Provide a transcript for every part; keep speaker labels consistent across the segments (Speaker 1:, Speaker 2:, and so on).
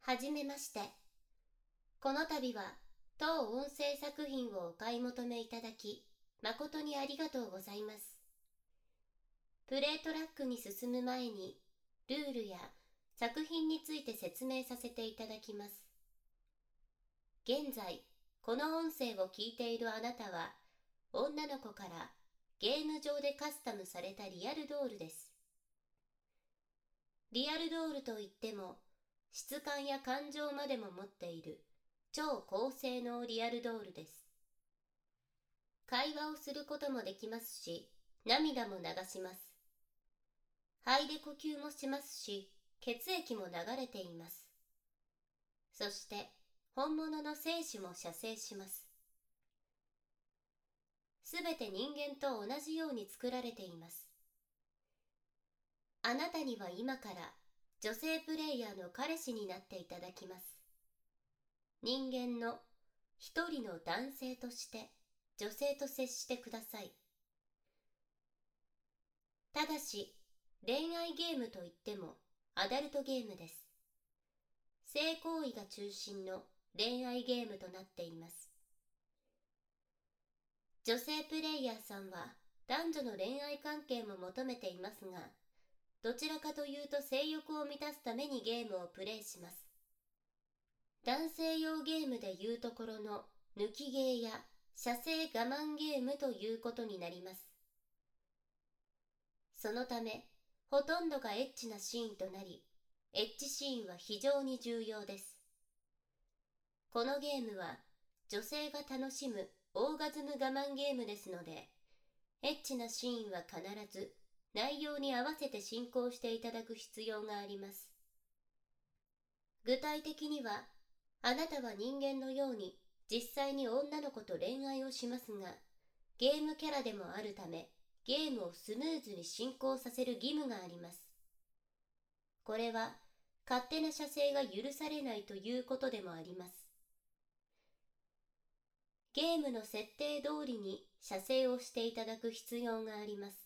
Speaker 1: はじめまして。この度は当音声作品をお買い求めいただき、誠にありがとうございます。プレイトラックに進む前に、ルールや作品について説明させていただきます。現在、この音声を聞いているあなたは、女の子からゲーム上でカスタムされたリアルドールです。リアルドールといっても、質感や感情までも持っている超高性能リアルドールです。会話をすることもできますし、涙も流します。肺で呼吸もしますし、血液も流れています。そして、本物の生死も射精します。すべて人間と同じように作られています。あなたには今から女性プレイヤーの彼氏になっていただきます。人間の一人の男性として女性と接してください。ただし、恋愛ゲームといってもアダルトゲームです。性行為が中心の恋愛ゲームとなっています。女性プレイヤーさんは男女の恋愛関係も求めていますが、どちらかというと性欲を満たすためにゲームをプレイします。男性用ゲームでいうところの抜きゲーや射精我慢ゲームということになります。そのため、ほとんどがエッチなシーンとなり、エッチシーンは非常に重要です。このゲームは女性が楽しむオーガズム我慢ゲームですので、エッチなシーンは必ず内容に合わせて進行していただく必要があります。具体的には、あなたは人間のように実際に女の子と恋愛をしますが、ゲームキャラでもあるため、ゲームをスムーズに進行させる義務があります。これは勝手な射精が許されないということでもあります。ゲームの設定通りに射精をしていただく必要があります。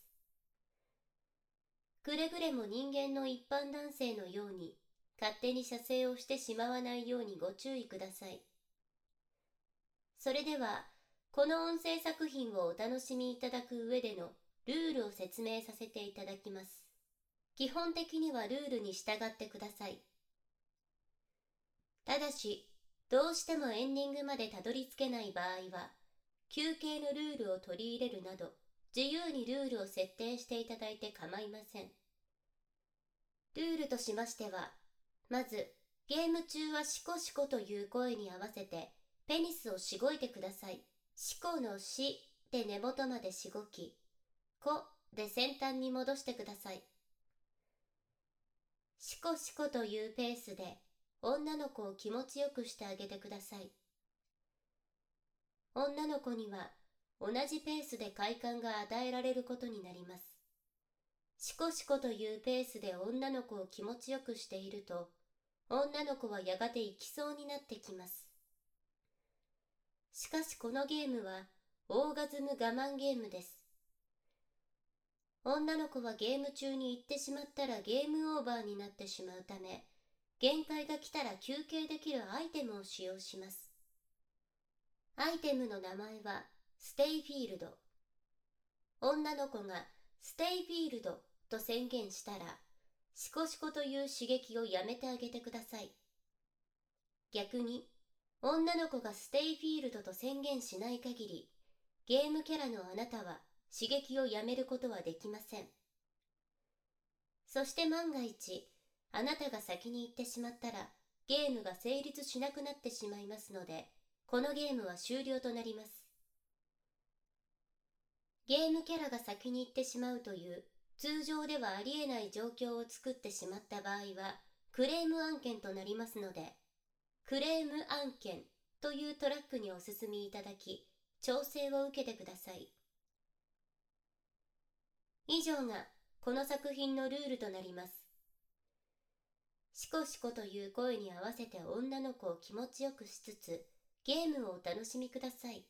Speaker 1: くれぐれも人間の一般男性のように勝手に射精をしてしまわないようにご注意ください。それでは、この音声作品をお楽しみいただく上でのルールを説明させていただきます。基本的にはルールに従ってください。ただし、どうしてもエンディングまでたどり着けない場合は、休憩のルールを取り入れるなど、自由にルールを設定していただいて構いません。ルールとしましては、まず、ゲーム中はシコシコという声に合わせて、ペニスをしごいてください。シコのしで根元までしごき、コで先端に戻してください。シコシコというペースで女の子を気持ちよくしてあげてください。女の子には同じペースで快感が与えられることになります。シコシコというペースで女の子を気持ちよくしていると、女の子はやがて行きそうになってきます。しかしこのゲームはオーガズム我慢ゲームです。女の子はゲーム中に行ってしまったらゲームオーバーになってしまうため、限界が来たら休憩できるアイテムを使用します。アイテムの名前はステイフィールド。女の子がステイフィールドと宣言したら、シコシコという刺激をやめてあげてください。逆に、女の子がステイフィールドと宣言しない限り、ゲームキャラのあなたは刺激をやめることはできません。そして万が一、あなたが先に行ってしまったら、ゲームが成立しなくなってしまいますので、このゲームは終了となります。ゲームキャラが先に行ってしまうという通常ではありえない状況を作ってしまった場合はクレーム案件となりますので、クレーム案件というトラックにお進みいただき、調整を受けてください。以上がこの作品のルールとなります。シコシコという声に合わせて女の子を気持ちよくしつつ、ゲームをお楽しみください。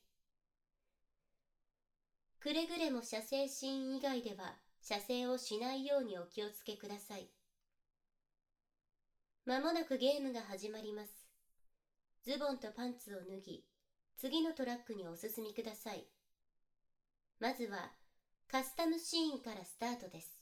Speaker 1: くれぐれも射精シーン以外では射精をしないようにお気をつけください。 まもなくゲームが始まります。ズボンとパンツを脱ぎ、次のトラックにお進みください。まずは、カスタムシーンからスタートです。